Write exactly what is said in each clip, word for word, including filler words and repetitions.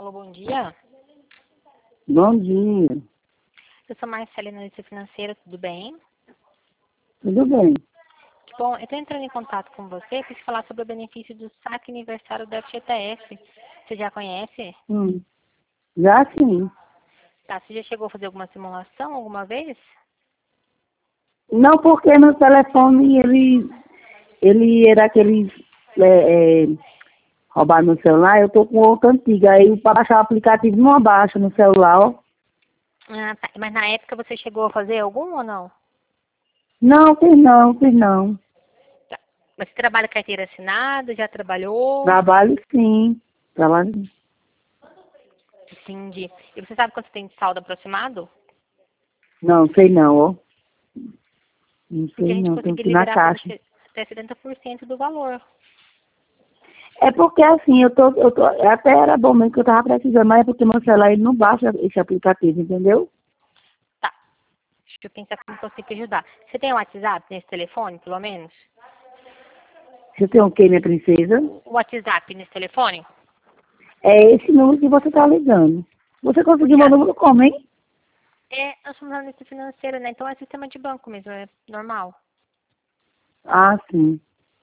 Alô, bom dia. Bom dia. Eu sou Marcela, analista financeira, tudo bem? Tudo bem? Bom, eu estou entrando em contato com você para te falar sobre o benefício do saque aniversário da F G T S. Você já conhece? Hum. Já sim. Tá, você já chegou a fazer alguma simulação alguma vez? Não, porque meu telefone, ele, ele era aquele, é, é, roubar meu celular, eu tô com outro antigo. Aí para baixar o aplicativo não abaixa no celular, ó. Ah, tá. Mas na época você chegou a fazer algum ou não? Não, fiz não, fiz não. Tá. Mas você trabalha carteira assinada, já trabalhou? Trabalho sim. Trabalho. Entendi. E você sabe quanto você tem de saldo aproximado? Não, sei não, ó. Não Porque a sei gente não, tenho conseguiu que ir na liberar para caixa. você até setenta por cento do valor. É porque assim, eu tô, eu tô, até era bom mesmo que eu tava precisando, mas é porque meu celular ele não baixa esse aplicativo, entendeu? Tá. Deixa eu pensar como consigo te ajudar. Você tem um WhatsApp nesse telefone, pelo menos? Você tem o quê, minha princesa? O WhatsApp nesse telefone? É esse número que você tá ligando. Você conseguiu meu Já. número como, hein? É, nós somos analista financeira, né? Então é sistema de banco mesmo, é normal. Ah, sim.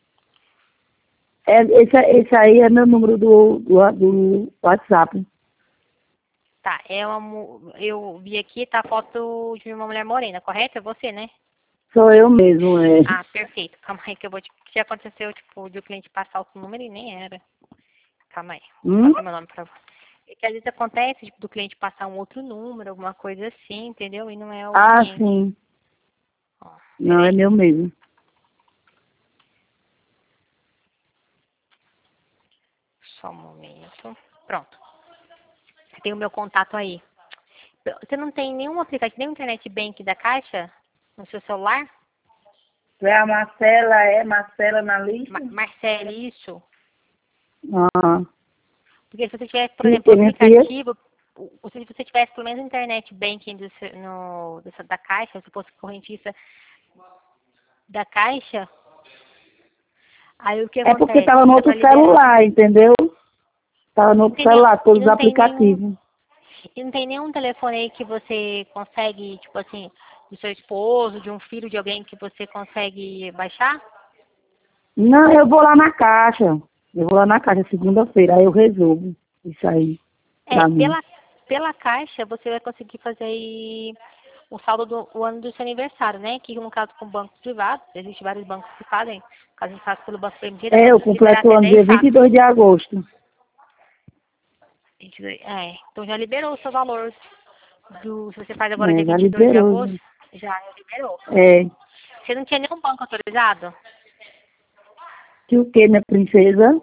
É, esse, esse aí é meu número do, do, do WhatsApp. Tá, é uma, mu- eu vi aqui, tá a foto de uma mulher morena, correto? É você, né? Sou eu mesmo, é. Ah, perfeito. Calma aí que eu vou te... Que aconteceu, tipo, de o cliente passar outro número e nem era. Calma aí. Hum? Passa meu nome pra você. É que às vezes acontece, tipo, do cliente passar um outro número, alguma coisa assim, entendeu? E não é o Ah, cliente. sim. Ó, Não, é peraí. meu mesmo. Só um momento. Pronto. Você tem o meu contato aí. Você não tem nenhum aplicativo, nenhum internet bank da Caixa no seu celular? É a Marcela, é Marcela na lista? Ma Marcele, isso? Ah, Porque se você tivesse, por sim, exemplo, um tem minha filha. aplicativo, ou se você tivesse pelo menos internet banking do, seu- no, dessa- da Caixa, se fosse correntista da Caixa, aí o que É porque acontece? tava no Fica outro para liberar. celular, entendeu? Tava no E não outro tem, nenhum, celular, e todos os não tem nenhum, aplicativos. e não tem nenhum telefone aí que você consegue, tipo assim, do seu esposo, de um filho, de alguém que você consegue baixar? Não, eu vou lá na caixa. Eu vou lá na caixa segunda-feira, aí eu resolvo isso aí É, pra mim. pela, pela Caixa você vai conseguir fazer aí o saldo do o ano do seu aniversário, né? Que no caso com bancos privados, existem vários bancos que fazem, caso a gente faça pelo Banco P M G, dá É, pra eu liberar completo o até ano dez dia vinte e saques. dois de agosto. vinte e dois, é, então já liberou o seu valor do, se você faz agora É, dia já vinte e dois de liberou. agosto, já liberou. É, Você não tinha nenhum banco autorizado? que o que, minha princesa?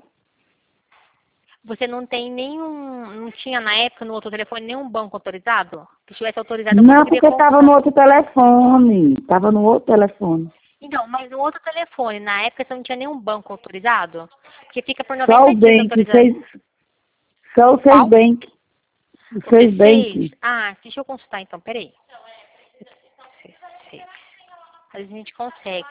Você não tem nenhum, não tinha na época no outro telefone nenhum banco autorizado? Se tivesse autorizado eu Não, conseguiria porque tava comprar. no outro telefone. Tava no outro telefone. Então, mas no outro telefone, na época você não tinha nenhum banco autorizado? Porque fica por Só noventa o dias Bank, autorizado. seis, só o Seis Qual? Bank. O O Seis C seis? Bank. Ah, deixa eu consultar então, peraí. C seis. Às vezes a gente consegue.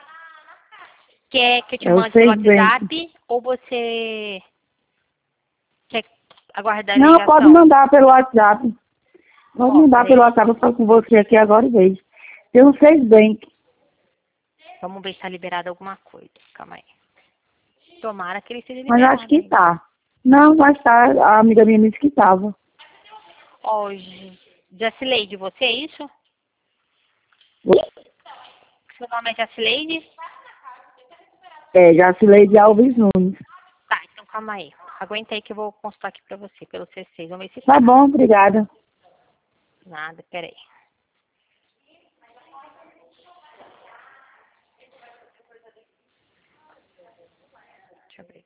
Quer que eu te É o mande pelo Seis Bank. WhatsApp ou você quer aguardar a Não, pode ligação? mandar pelo WhatsApp. Pode Ó, mandar pelo peraí. WhatsApp, eu falo com você aqui agora e vejo. Tem um Seis Bank. Vamos ver se tá liberado alguma coisa. Calma aí. Tomara que ele esteja Mas acho liberado que ainda. tá. Não, mas tá. A amiga minha disse que tava. Ó, Jacileide, você é isso? Seu nome é Jacileide? É, Jacileide Alves Nunes. Tá, então calma aí. Aguenta aí que eu vou consultar aqui pra você, pelo C seis. Vamos ver se Tá tá. bom, obrigada. Nada, peraí. Deixa eu ver.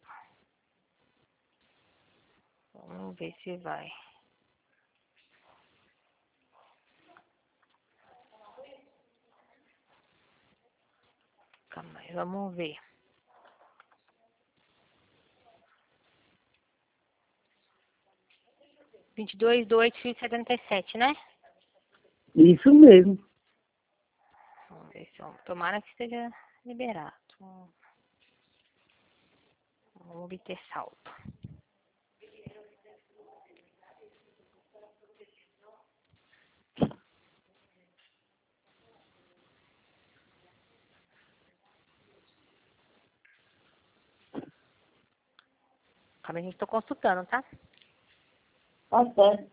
Vamos ver se vai. Calma aí, vamos ver. vinte e dois do oito de setenta e sete, né? Isso mesmo. Vamos ver se vamos. Tomara que esteja liberado. Vamos obter saldo. Calma, a gente tô consultando, tá? Tá certo.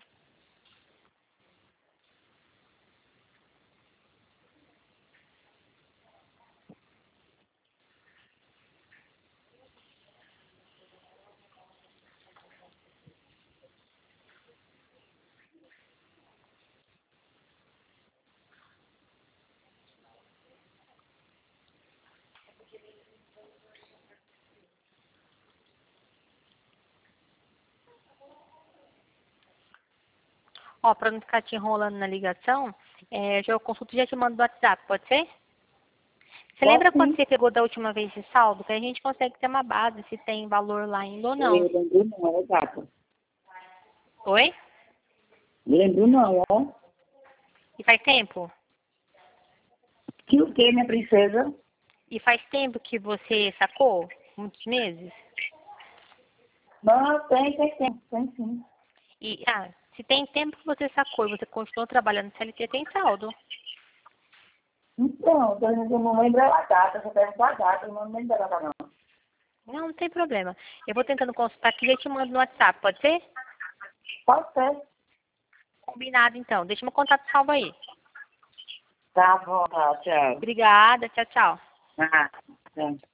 Ó, pra não ficar te enrolando na ligação, é, já eu consulto e já te mando no WhatsApp, pode ser? Você Pode lembra quando sim. você pegou da última vez de saldo? Que a gente consegue ter uma base se tem valor lá ainda ou Eu não. lembro não, é gata. Oi? Lembro não, ó. E faz tempo? Que o quê, minha princesa? E faz tempo que você sacou? Muitos meses? Não, tem, tem, tem, tem sim. E, ah, se tem tempo que você sacou e você continuou trabalhando no C L T, tem saldo. Então, eu não lembro a data, você perguntou a data, eu não lembro a data não. Não, não tem problema. Eu vou tentando consultar aqui e já te mando no WhatsApp, pode ser? Pode ser. Combinado, então. Deixa meu contato salvo aí. Tá bom, tá, tchau. Obrigada, tchau, tchau. Ah, tchau.